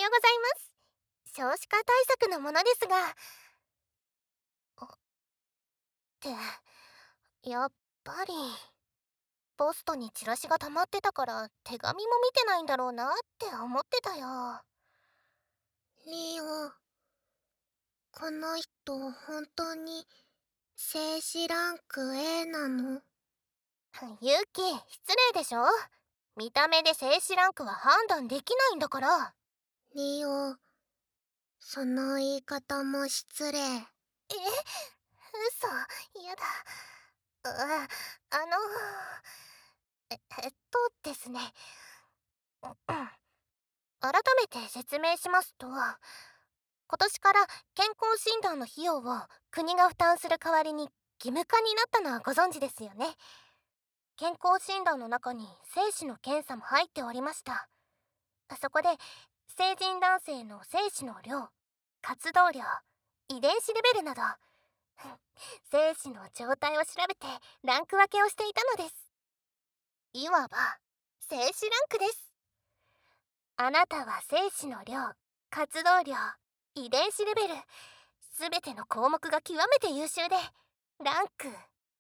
ようございます。少子化対策のものですが、やっぱりポストにチラシが溜まってたから手紙も見てないんだろうなって思ってたよ。 リオ、この人本当に静止ランク A なの？ ユキ、失礼でしょ。見た目で静止ランクは判断できないんだから。 リオ、その言い方も失礼。 嘘、やだ。ああのですね。改めて説明しますと、今年から健康診断の費用を国が負担する代わりに義務化になったのはご存知ですよね。健康診断の中に精子の検査も入っておりました。そこで成人男性の精子の量、活動量、遺伝子レベルなど精子の状態を調べてランク分けをしていたのです。いわば精子ランクです。あなたは精子の量、活動量、遺伝子レベル、すべての項目が極めて優秀で、ランク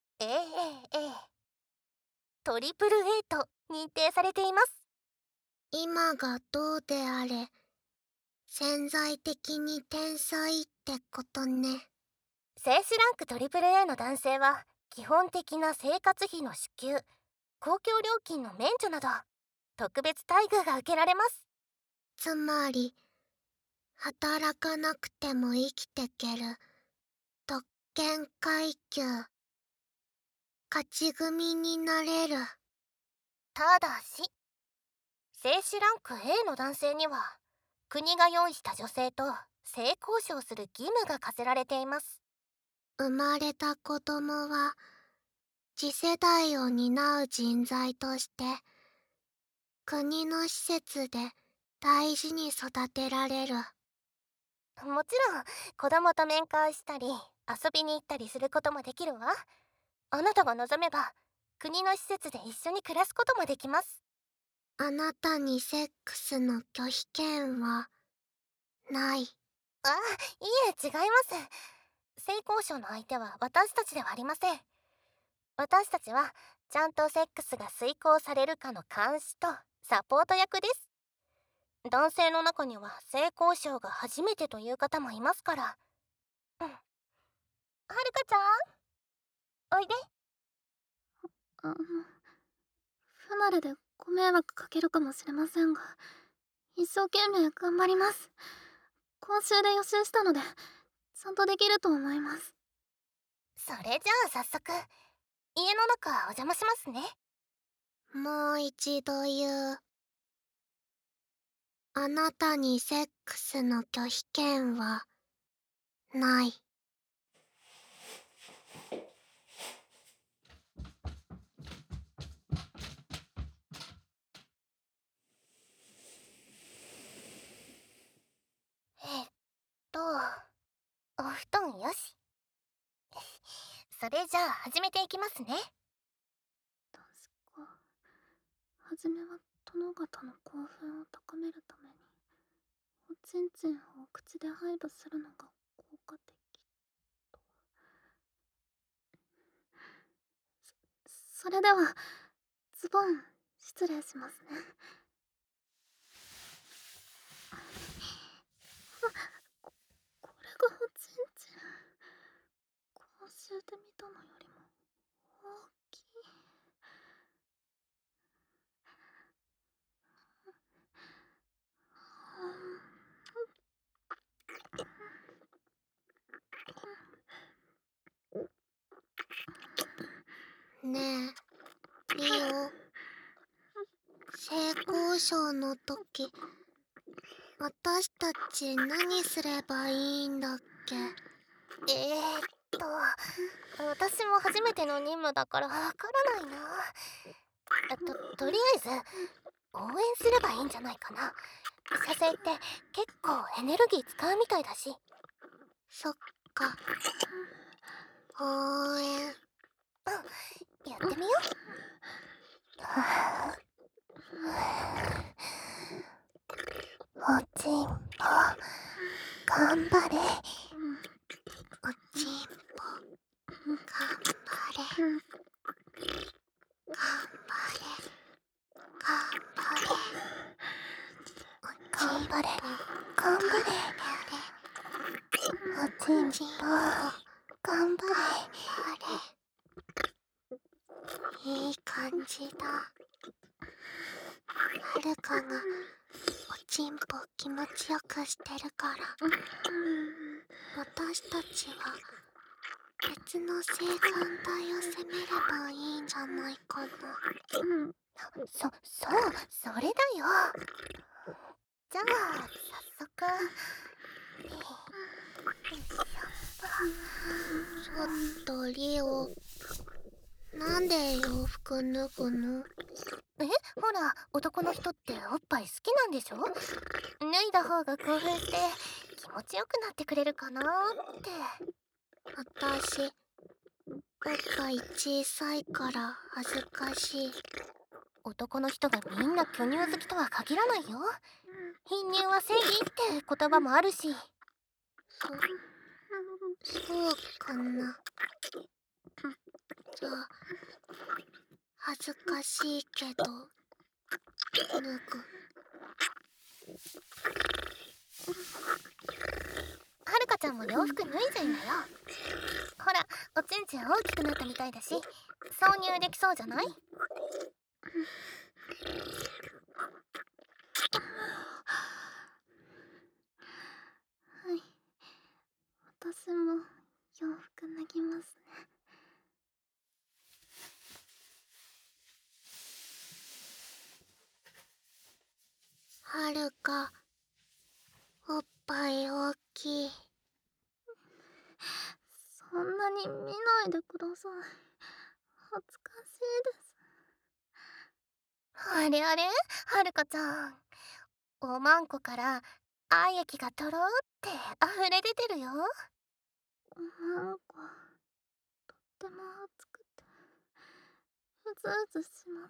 AAA、トリプル A と認定されています。 今がどうであれ、潜在的に天才ってことね。 精子ランクトリプル A の男性は、基本的な生活費の支給、公共料金の免除など、特別待遇が受けられます。 つまり、働かなくても生きてける特権階級、勝ち組になれる。 ただし、精子ランク A の男性には、国が用意した女性と性交渉する義務が課せられています。 生まれた子供は次世代を担う人材として国の施設で大事に育てられる。 もちろん子供と面会したり遊びに行ったりすることもできるわ。あなたが望めば国の施設で一緒に暮らすこともできます。 あなたにセックスの拒否権はない。 あ、いえ違います。性交渉の相手は私たちではありません。私たちはちゃんとセックスが遂行されるかの監視とサポート役です。男性の中には性交渉が初めてという方もいますから。はるかちゃん、おいで。 不慣れでご迷惑かけるかもしれませんが、一生懸命頑張ります。今週で予習したので、ちゃんとできると思います。 それじゃあ早速家の中お邪魔しますね。 もう一度言う。あなたにセックスの拒否権はない。 えっとお布団よし。それじゃあ始めていきますね。 確か、初めは殿方の興奮を高めるために、おちんちんを口でハイブするのが効果的と。それでは、ズボン、失礼しますね。これがおちんちん。公衆で見たのよりも大きい。 ねえ、リオ。性交渉の時、私たち何すればいいんだっけ？ えーっと私も初めての任務だからわからないな。とりあえず応援すればいいんじゃないかな。射精って結構エネルギー使うみたいだし。 そっか。応援。 やってみよう。おちん頑張れ頑張れ。おちんぽ頑張れ。いい感じだ。はるかがおちんぽ気持ちよくしてるから、私たちは別の性感帯を攻めればいいんじゃないかな。 それだよ。じゃあ早速。 ちょっとリオ、なんで洋服脱ぐの？ ほら、男の人っておっぱい好きなんでしょ？脱いだ方が興奮して気持ちよくなってくれるかなーって。 私、おっぱい小さいから恥ずかしい。 男の人がみんな巨乳好きとは限らないよ。貧乳は正義って言葉もあるし。 そうかな。じゃあ、恥ずかしいけど脱ぐ。 はるかちゃんも洋服脱いじゃいなよ。ほら、おちんちん大きくなったみたいだし、挿入できそうじゃない？ はい、私も洋服脱ぎますね。 はるか、おっぱい大きい。 そんなに見ないでください。恥ずかしいです。 あれあれ、はるかちゃん。おまんこから愛液がとろーって溢れ出てるよ。 なんかとっても暑くてうずうずします。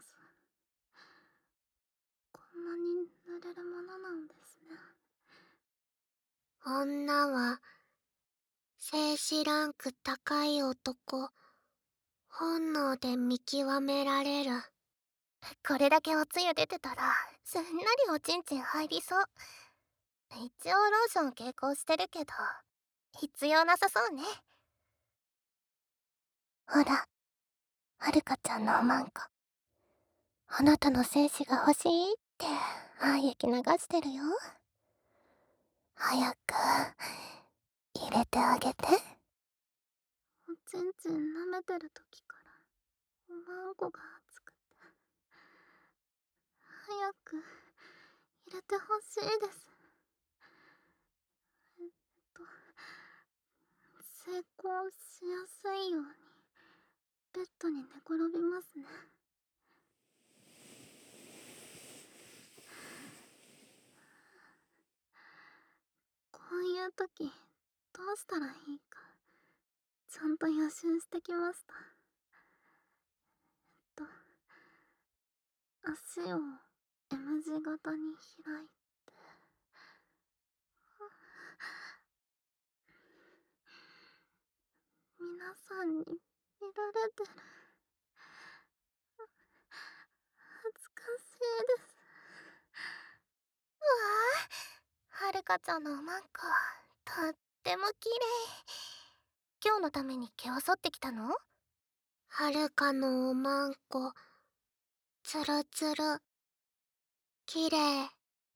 こんなに濡れるものなんですね。 女は精子ランク高い男、本能で見極められる。 これだけおつゆ出てたらすんなりおちんちん入りそう。一応ローション携行してるけど必要なさそうね。ほら、はるかちゃんのおまんこ、あなたの精子が欲しいって愛液流してるよ。早く入れてあげて。 おちんちん舐めてる時からおまんこが熱くて早く入れてほしいです。成功しやすいようにベッドに寝転びますね。こういう時どうしたらいいかちゃんと予習してきました。足を M 字型に開いて、皆さんに見られてる。恥ずかしいです。 はるかちゃんのおまんこ、とっても綺麗。今日のために毛を剃ってきたの？ はるかのおまんこ、つるつる、きれい。 はい。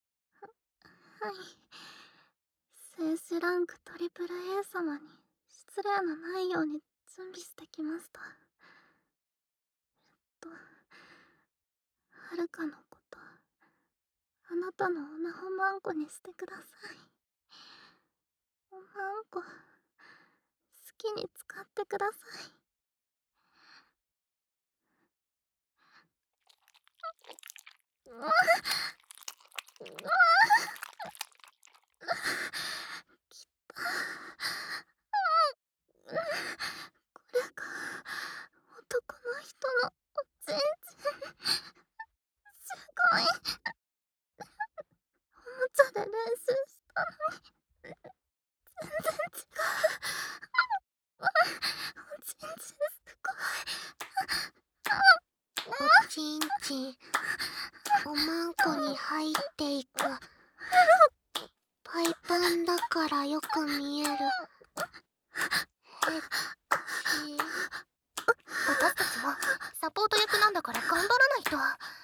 静止ランクトリプル A 様に失礼のないように準備してきました。はるかのこと、あなたのおなほまんこにしてください。おまんこ、好きに使ってください。うわうわきた。これが男の人のおちんちん。すごい。おもちゃで練習したのに全然違う。おちんちんすおちんちん、おまんこに入っていく。 点だからよく見える。 私たちもサポート役なんだから頑張らないと。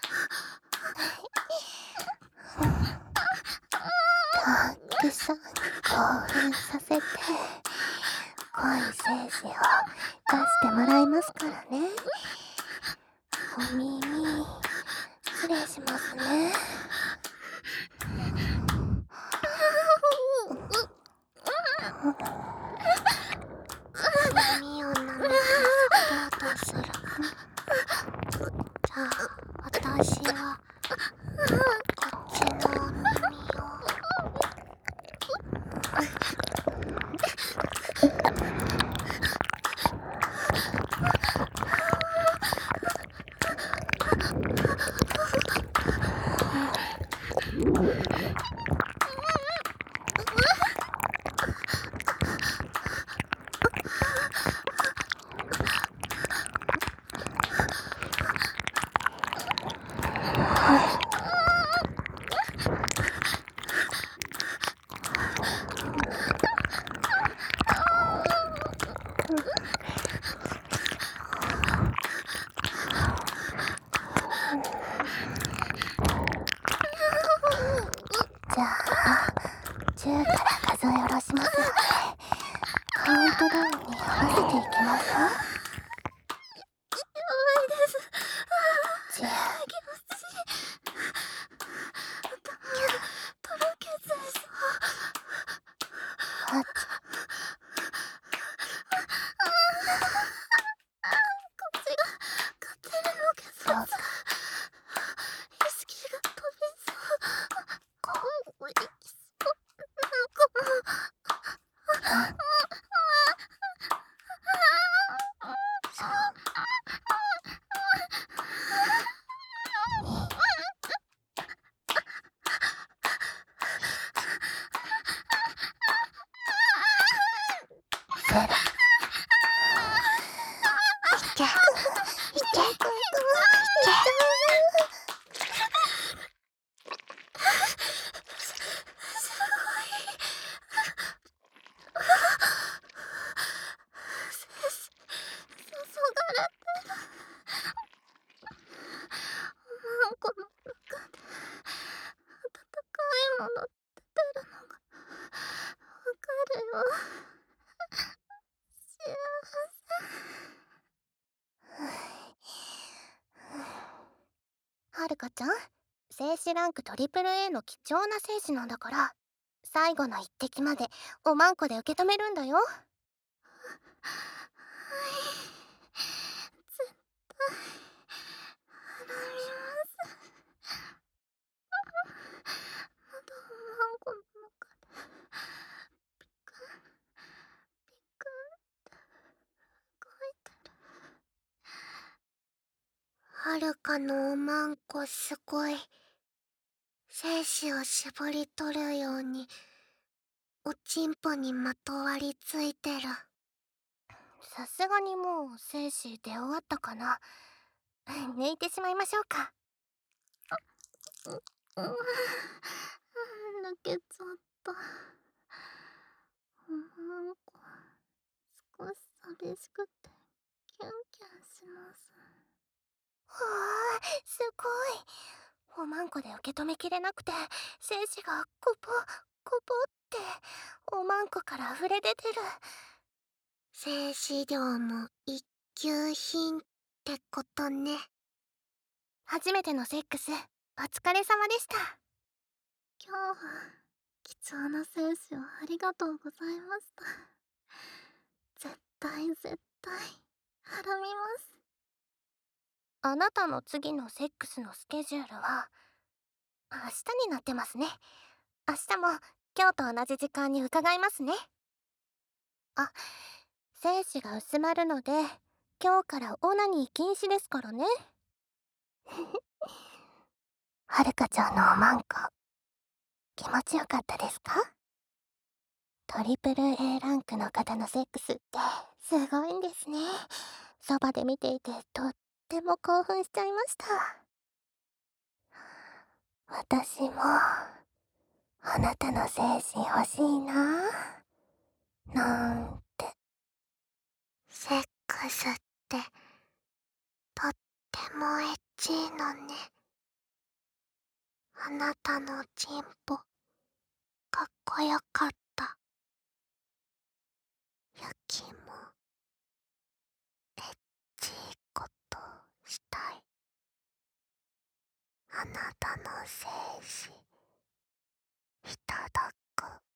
たくさん興奮させて濃い精子を出してもらいますからね。お耳失礼しますね。耳を舐めてサポートする。じゃあ私はこっちのお耳を。じゃあ10から数え下ろしますので、カウントダウンに合わせていきますよ。10、8、6、0。いけいけいけ。 この中で温かいものって出るのがわかるよ。幸はるかちゃん、精子ランクトリプル A の貴重な精子なんだから、最後の一滴までおまんこで受け止めるんだよ。 絶対払います。まだおまんこの中でピクンピクンって動いてる。 はるかのおまんこすごい。精子を絞り取るようにおちんぽにまとわりついてる。 さすがにもう精子出終わったかな。抜いてしまいましょうか。 抜けちゃった。おまんこ少し寂しくてキュンキュンします。 はあ、すごい。おまんこで受け止めきれなくて精子がコポコポっておまんこから溢れ出てる。 精子量も一級品ってことね。 初めてのセックスお疲れ様でした。 今日は貴重な精子をありがとうございました。絶対絶対払みます。 あなたの次のセックスのスケジュールは明日になってますね。明日も今日と同じ時間に伺いますね。あ、精子が薄まるので今日からオナニー禁止ですからね。はるかちゃんのおまんこ気持ちよかったですか？トリプル A ランクの方のセックスってすごいんですね。そばで見ていてとっても興奮しちゃいました。私もあなたの精子欲しいななんて。 セックスってとってもエッチいのね。あなたのチンポかっこよかった。ユキもエッチいことしたい。あなたの精子いただく。